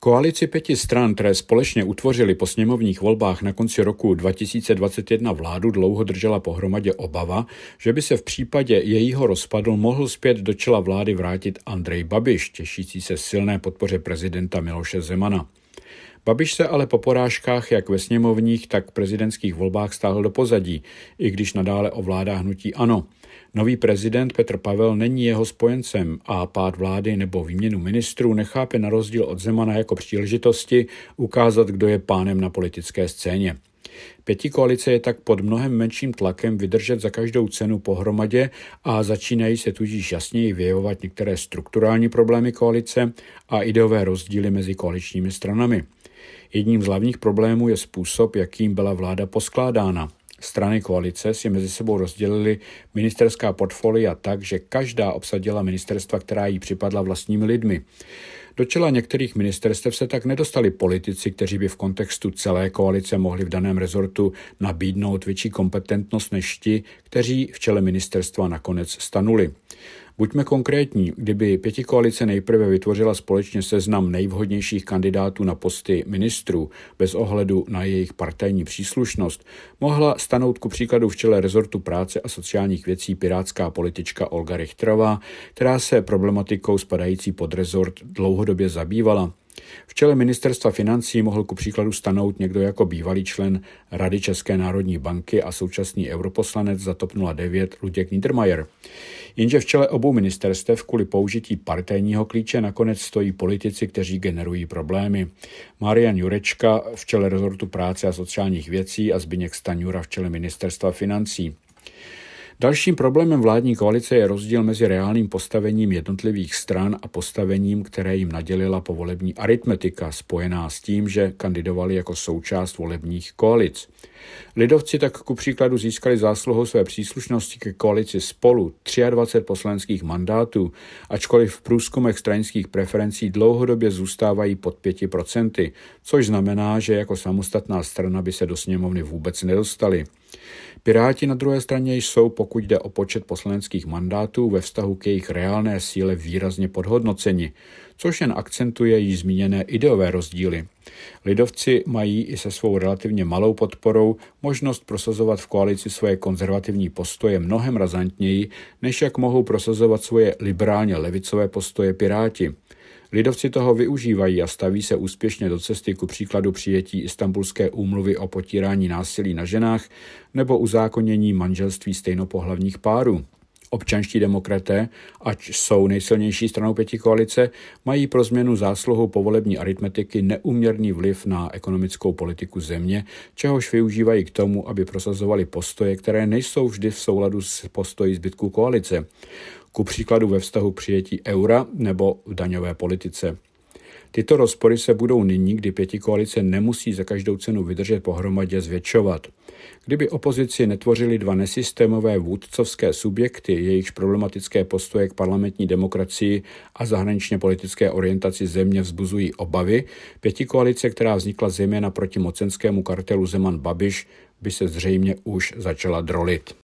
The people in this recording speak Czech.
Koalici 5 stran, které společně utvořily po sněmovních volbách na konci roku 2021 vládu, dlouho držela pohromadě obava, že by se v případě jejího rozpadu mohl zpět do čela vlády vrátit Andrej Babiš, těšící se silné podpoře prezidenta Miloše Zemana. Babiš se ale po porážkách jak ve sněmovních, tak prezidentských volbách stáhl do pozadí, i když nadále ovládá hnutí ANO. Nový prezident Petr Pavel není jeho spojencem a pád vlády nebo výměnu ministrů nechápe na rozdíl od Zemana jako příležitosti ukázat, kdo je pánem na politické scéně. Pětikoalice je tak pod mnohem menším tlakem vydržet za každou cenu pohromadě a začínají se tudíž jasněji vyjevovat některé strukturální problémy koalice a ideové rozdíly mezi koaličními stranami. Jedním z hlavních problémů je způsob, jakým byla vláda poskládána. Strany koalice si mezi sebou rozdělily ministerská portfolia tak, že každá obsadila ministerstva, která jí připadla vlastními lidmi. Do čela některých ministerstev se tak nedostali politici, kteří by v kontextu celé koalice mohli v daném rezortu nabídnout větší kompetentnost než ti, kteří v čele ministerstva nakonec stanuli. Buďme konkrétní, kdyby pětikoalice nejprve vytvořila společně seznam nejvhodnějších kandidátů na posty ministrů bez ohledu na jejich partajní příslušnost, mohla stanout ku příkladu v čele rezortu práce a sociálních věcí pirátská politička Olga Richterová, která se problematikou spadající pod rezort dlouhodobě zabývala. V čele ministerstva financí mohl ku příkladu stanout někdo jako bývalý člen Rady České národní banky a současný europoslanec za TOP 09 Luděk Niedermayer. Jenže v čele obou ministerstev kvůli použití partajního klíče nakonec stojí politici, kteří generují problémy. Marian Jurečka v čele rezortu práce a sociálních věcí a Zbyněk Stanjura v čele ministerstva financí. Dalším problémem vládní koalice je rozdíl mezi reálným postavením jednotlivých stran a postavením, které jim nadělila povolební aritmetika, spojená s tím, že kandidovali jako součást volebních koalic. Lidovci tak ku příkladu získali zásluhou své příslušnosti ke koalici Spolu 23 poslaneckých mandátů, ačkoliv v průzkumech stranických preferencí dlouhodobě zůstávají pod 5%, což znamená, že jako samostatná strana by se do sněmovny vůbec nedostali. Piráti na druhé straně jsou, pokud jde o počet poslaneckých mandátů, ve vztahu k jejich reálné síle výrazně podhodnoceni, což jen akcentuje již zmíněné ideové rozdíly. Lidovci mají i se svou relativně malou podporou možnost prosazovat v koalici svoje konzervativní postoje mnohem razantněji, než jak mohou prosazovat svoje liberálně levicové postoje Piráti. Lidovci toho využívají a staví se úspěšně do cesty ku příkladu přijetí Istanbulské úmluvy o potírání násilí na ženách nebo uzákonění manželství stejnopohlavních párů. Občanští demokraté, ať jsou nejsilnější stranou pětikoalice, mají pro změnu zásluhou povolební aritmetiky neúměrný vliv na ekonomickou politiku země, čehož využívají k tomu, aby prosazovali postoje, které nejsou vždy v souladu s postoji zbytku koalice. Ku příkladu ve vztahu přijetí eura nebo v daňové politice. Tyto rozpory se budou nyní, kdy pětikoalice nemusí za každou cenu vydržet pohromadě, zvětšovat. Kdyby opozici netvořili dva nesystémové vůdcovské subjekty, jejichž problematické postoje k parlamentní demokracii a zahraničně politické orientaci země vzbuzují obavy, pětikoalice, která vznikla zejména proti mocenskému kartelu Zeman-Babiš, by se zřejmě už začala drolit.